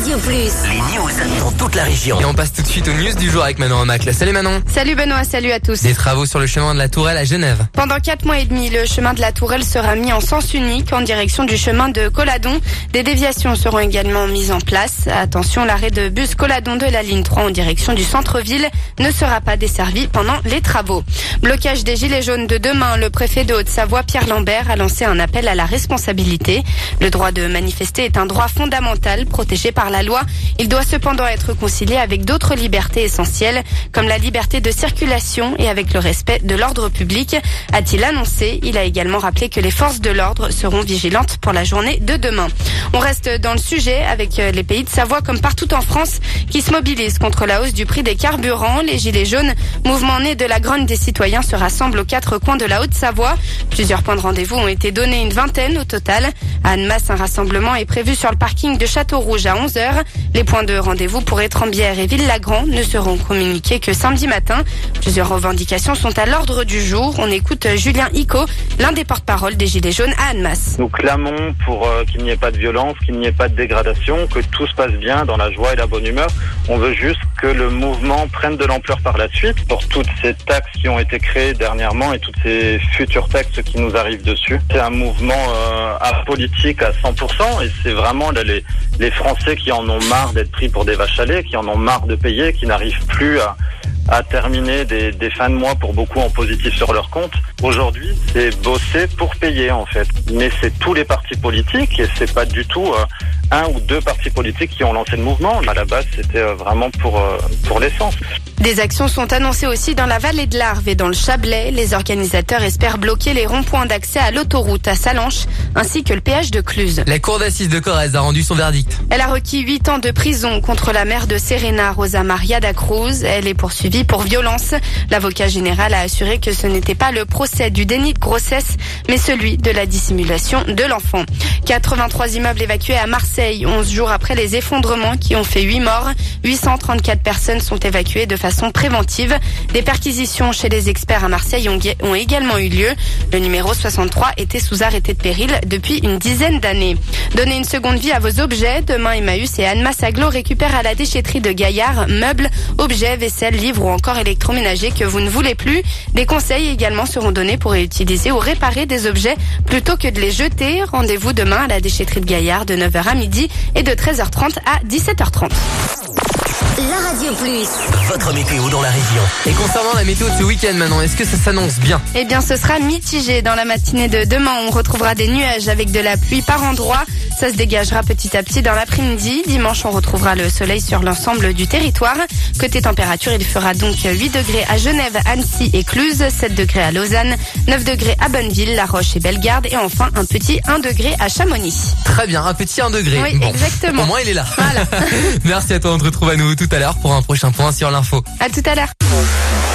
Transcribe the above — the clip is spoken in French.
Radio Plus. Les news dans toute la région. Et on passe tout de suite aux news du jour avec Manon en Macle. Salut Manon. Salut Benoît, salut à tous. Des travaux sur le chemin de la Tourelle à Genève. Pendant 4 mois et demi, le chemin de la Tourelle sera mis en sens unique en direction du chemin de Colladon. Des déviations seront également mises en place. Attention, l'arrêt de bus Colladon de la ligne 3 en direction du centre-ville ne sera pas desservi pendant les travaux. Blocage des gilets jaunes de demain. Le préfet de Haute-Savoie, Pierre Lambert, a lancé un appel à la responsabilité. Le droit de manifester est un droit fondamental protégé par la loi. Il doit cependant être concilié avec d'autres libertés essentielles, comme la liberté de circulation et avec le respect de l'ordre public, a-t-il annoncé. Il a également rappelé que les forces de l'ordre seront vigilantes pour la journée de demain. On reste dans le sujet avec les pays de Savoie, comme partout en France, qui se mobilisent contre la hausse du prix des carburants. Les Gilets jaunes, mouvement né de la Grogne des citoyens, se rassemblent aux 4 coins de la Haute-Savoie. Plusieurs points de rendez-vous ont été donnés, une vingtaine au total. À Annemasse, un rassemblement est prévu sur le parking de Château-Rouge à 11h. Les points de rendez-vous pour Étrembières et Villagrand ne seront communiqués que samedi matin. Plusieurs revendications sont à l'ordre du jour. On écoute Julien Icot, l'un des porte-parole des Gilets jaunes à Annemasse. Nous clamons pour qu'il n'y ait pas de violence, qu'il n'y ait pas de dégradation, que tout se passe bien dans la joie et la bonne humeur. On veut juste que le mouvement prenne de l'ampleur par la suite pour toutes ces taxes qui ont été créées dernièrement et toutes ces futures taxes qui nous arrivent dessus. C'est un mouvement apolitique à 100% et c'est vraiment les Français qui en ont marre d'être pris pour des vaches à lait, qui en ont marre de payer, qui n'arrivent plus à terminer des fins de mois pour beaucoup en positif sur leur compte. Aujourd'hui, c'est bosser pour payer en fait. Mais c'est tous les partis politiques et c'est pas du tout un ou deux partis politiques qui ont lancé le mouvement. À la base, c'était vraiment pour l'essence. Des actions sont annoncées aussi dans la vallée de l'Arve et dans le Chablais. Les organisateurs espèrent bloquer les ronds-points d'accès à l'autoroute à Salanches ainsi que le péage de Cluse. La cour d'assises de Corrèze a rendu son verdict. Elle a requis 8 ans de prison contre la mère de Serena, Rosa Maria da Cruz. Elle est poursuivie pour violence. L'avocat général a assuré que ce n'était pas le procès du déni de grossesse, mais celui de la dissimulation de l'enfant. 83 immeubles évacués à Marseille, 11 jours après les effondrements qui ont fait 8 morts. 834 personnes sont évacuées de façon préventive. Des perquisitions chez les experts à Marseille ont également eu lieu. Le numéro 63 était sous arrêté de péril depuis une dizaine d'années. Donnez une seconde vie à vos objets. Demain, Emmaüs et Annemasse Aglo récupèrent à la déchetterie de Gaillard meubles, objets, vaisselle, livres ou encore électroménagers que vous ne voulez plus. Des conseils également seront donnés pour réutiliser ou réparer des objets plutôt que de les jeter. Rendez-vous demain à la déchetterie de Gaillard de 9h à midi et de 13h30 à 17h30. La Radio Plus. Votre météo dans la région. Et concernant la météo de ce week-end maintenant, est-ce que ça s'annonce bien? Eh bien, ce sera mitigé. Dans la matinée de demain, on retrouvera des nuages avec de la pluie par endroits. Ça se dégagera petit à petit dans l'après-midi. Dimanche, on retrouvera le soleil sur l'ensemble du territoire. Côté température, il fera donc 8 degrés à Genève, Annecy et Cluse, 7 degrés à Lausanne, 9 degrés à Bonneville, La Roche et Bellegarde et enfin un petit 1 degré à Chamonix. Très bien, un petit 1 degré. Oui, exactement. Au moins, il est là. Voilà. Merci à toi, on te retrouve à nouveau tout à l'heure pour un prochain point sur l'info. À tout à l'heure.